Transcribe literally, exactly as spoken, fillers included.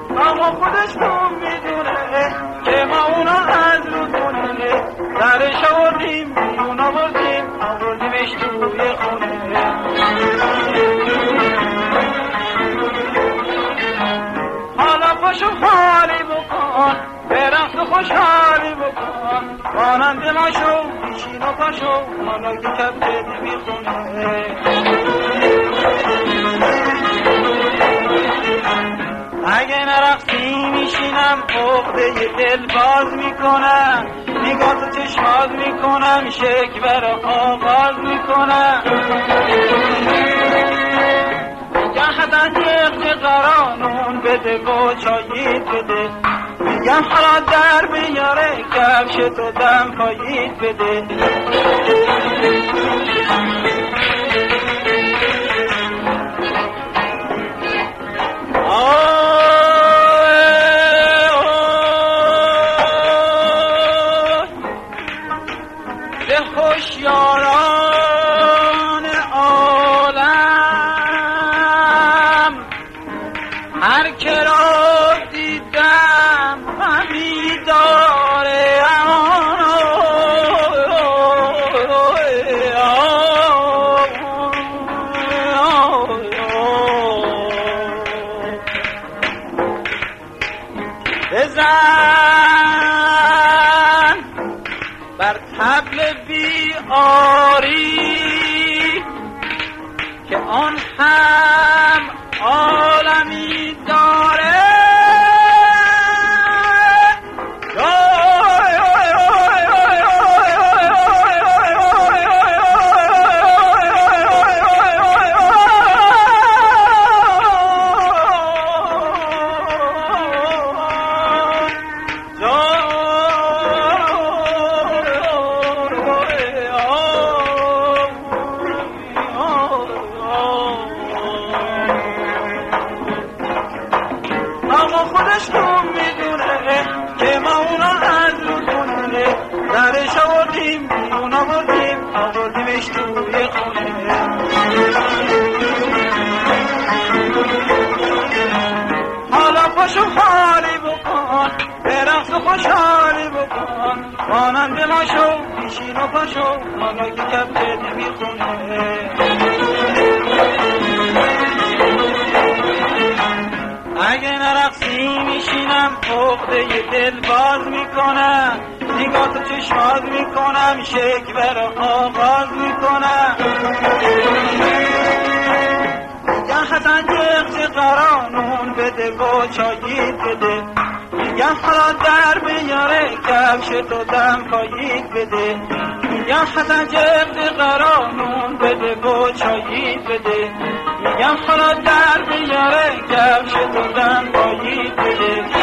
اما خودش کن میدونه که ما اونا از رو دونه درش آوردیم بیرون آوردیم آوردیمش توی خونه. حالا پاشو خالی بکن به رقص و خوشحالی بکن مانند ما شو بیشین و پاشو حالا که کبت میخونه. اگه نرقصی میشینم عقده دل باز میکنم نگاه تو چشماز میکنم شکوه را آغاز میکنم. میگم حدن یک قرانون بده و چایید بده میگم حالا در بیاره کفش تو دم پایید بده. هوشیاران عالم هر که را دیدم همی داره بزن بر طبل بیاری که آن هم عالمی داره. خودش کن میدونه که ما اونا از رو دونه درش آوردیم بیرون آوردیم آوردیمش توی خونه. حالا پاشو خالی بکن به رقص و خوشحالی بکن مانند ما شو بیشین و پاشو حالا که کبت میخونه. اگه نرقصی میشینم عقده دل باز میکنم نگاه تو چشماز میکنم شکوه را آغاز میکنم. میگم حسن یک قرانون بده و چایید بده میگم حالا در بیاره کفش تو دم پایید بده. میگم حسن یک قرانون بده و چایید بده میگم حالا در بیاره کفش تو دم پایید بده.